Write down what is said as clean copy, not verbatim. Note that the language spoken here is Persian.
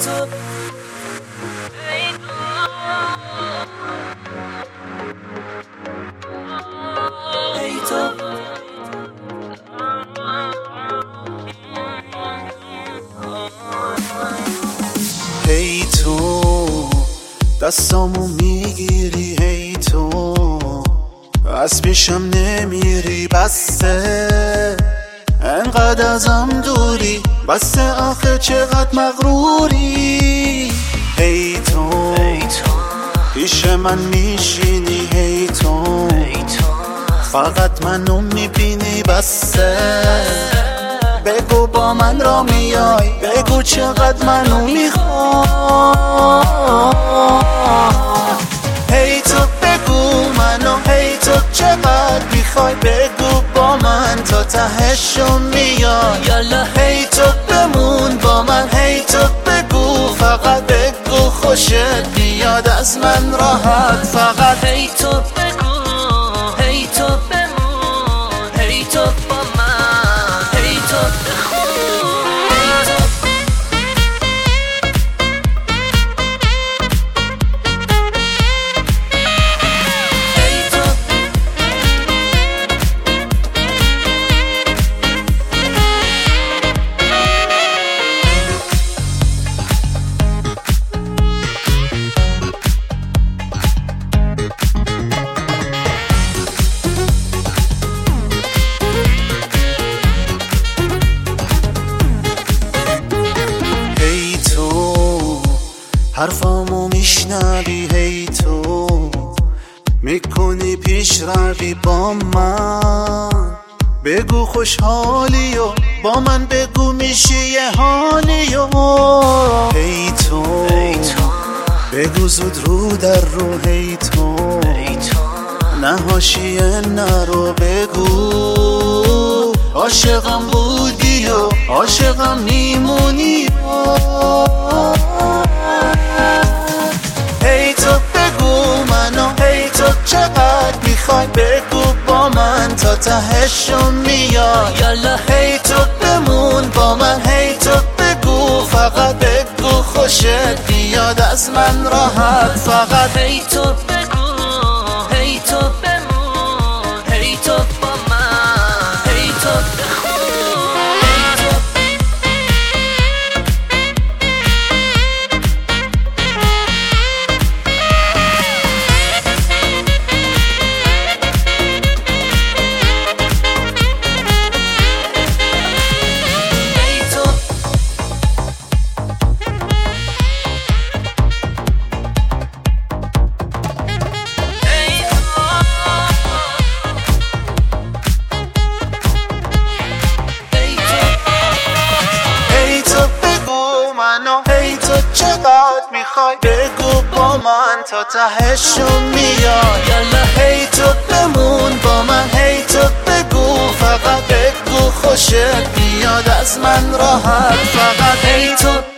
تو ای تو هی تو دستامو میگیری، هی تو از پیشم نمیری، بسته انقدر ازم دوری، بسته آخه چقدر مغروری. هی تو پیش من میشینی، هی تو فقط منو میبینی، بسته بگو با من را میای، بگو چقدر منو میخوای. هی تو بگو منو، هی تو چقدر میخوای، بگو با من تا تهشو میای. هی تو بمون با من، هی تو بگو، فقط بگو خوشت بیاد از من راحت. فقط هی تو بگو، هی تو بمون، هی تو با من، هی تو بخون. حرفامو میشنوی، هی تو میکنی پیش روی با من، بگو خوشحالی و با من بگو میشه یه حالی و هی تو بگو زود رو در رو، هی تو نه حاشیه نرو، بگو عاشقم بودی و عاشقم میمونی. هی تو بگو منو، هی تو چقدر میخوای، بگو با من تا تهشو میای. هی تو بمون با من، هی تو بگو، فقط بگو خوشت بیاد از من راحت. فقط هی تو بگو، هی تو بمون، هی تو با من، هی تو بخون. هی تو چقدر میخوای، بگو با من تا تهشو میای. هی تو بمون با من، هی تو بگو، فقط بگو خوشت بیاد از من راحت. فقط هی تو